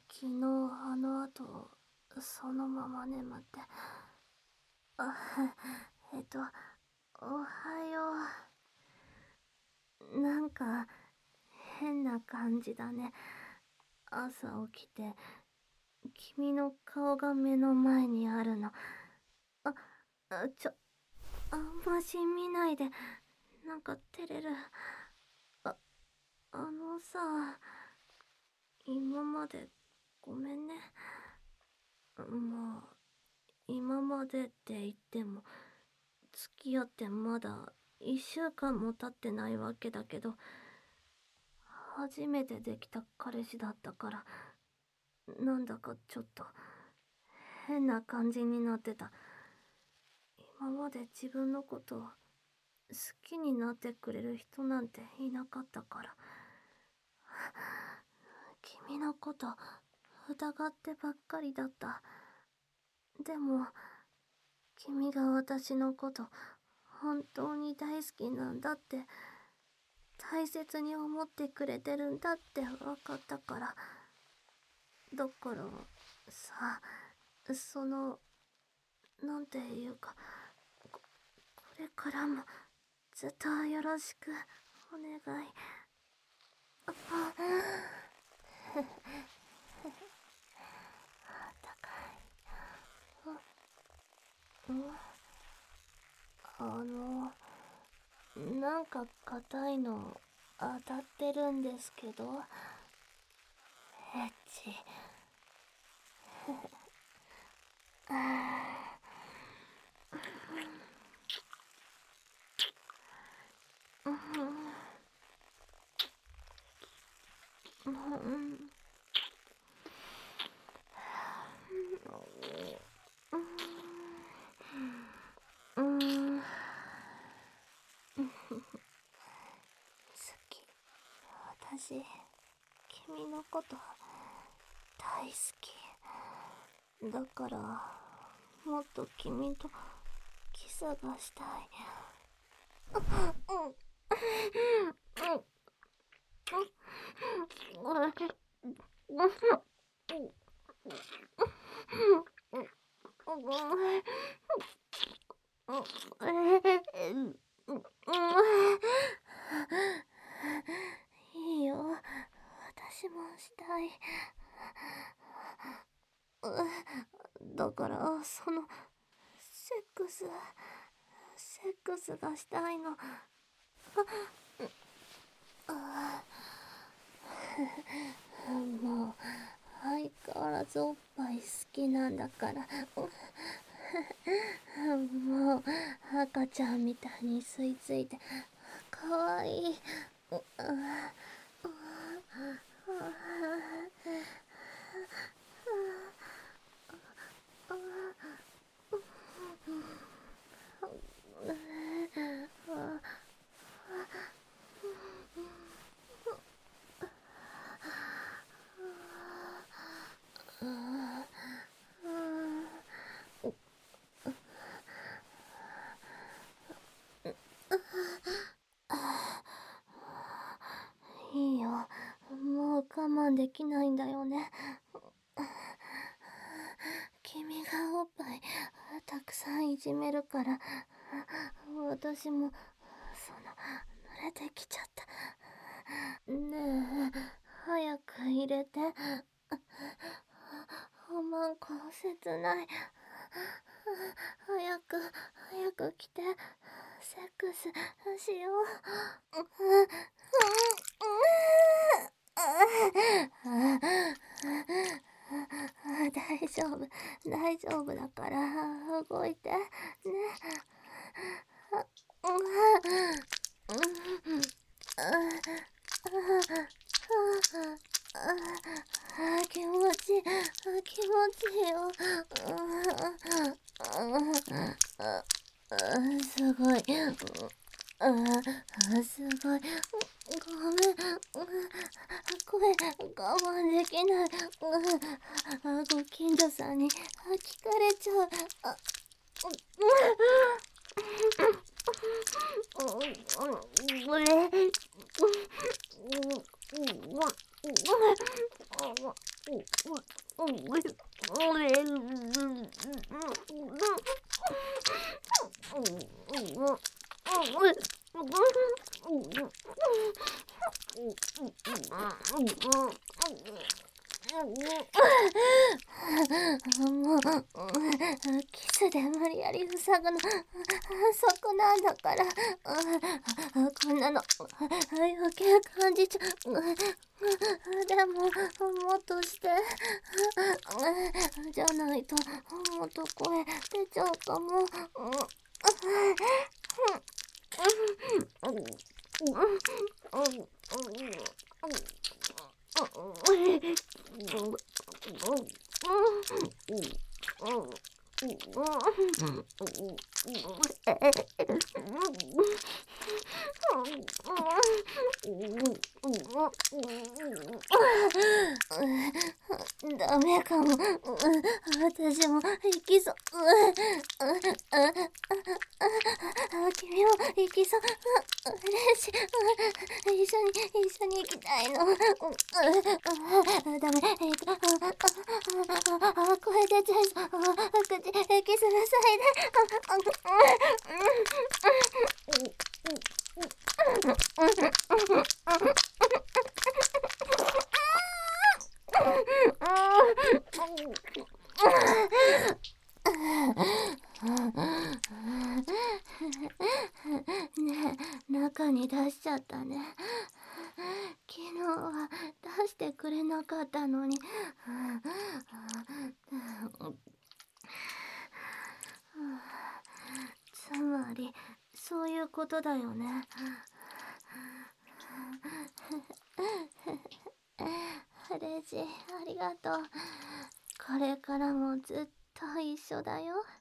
昨日あの後、そのまま眠って。あ、おはよう。なんか、変な感じだね。朝起きて、君の顔が目の前にあるの。あ、あんまし見ないで。なんか照れる。あ、さ、今までごめんね。まあ、今までって言っても、付き合ってまだ1週間も経ってないわけだけど、初めてできた彼氏だったから、なんだかちょっと変な感じになってた。今まで自分のことを好きになってくれる人なんていなかったから。君のこと疑ってばっかりだった。でも、君が私のこと本当に大好きなんだって、大切に思ってくれてるんだって分かったから。だからさ、なんていうか、これからもずっとよろしくお願い。あったかい。なんか硬いの当たってるんですけど。エッチ。好き。私、君のこと大好き。だから、もっと君とキスがしたい。いいよ、私もしたい。だからセックスがしたいの。もう相変わらずおっぱい好きなんだから。もう赤ちゃんみたいに吸い付いてかわいい。いいよ、もう我慢できないんだよね。君がおっぱいたくさんいじめるから、私も濡れてきちゃった。ねえ、早く入れて。おまんこ切ない。早く来て。セックスしよう。大丈夫だから動いてね。気持ちいいよ。すごい。すごい。ごめん。声我慢できない。ご近所さんに聞かれちゃう。これ。 もう、キスで無理やり塞ぐの、そこなんだから、こんなの、余計感じちゃう。でも、もっとして、じゃないと、もっと声出ちゃうかも。ダメかも。私も行きそう。君も行きそう。嬉しい。一緒に行きたいの。ダメ。声出ちゃいそう。口、キスなさいで。ねえ、中に出しちゃったね。昨日は出してくれなかったのに。つまり、そういうことだよね。レジ、ありがとう。これからもずっと一緒だよ。